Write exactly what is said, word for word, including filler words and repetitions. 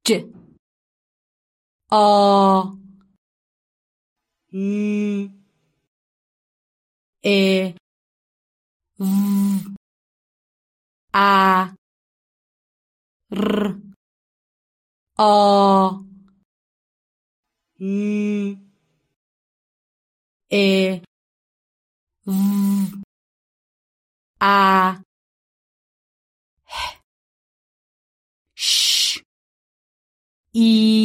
j a n e v a r a n e v a h sh i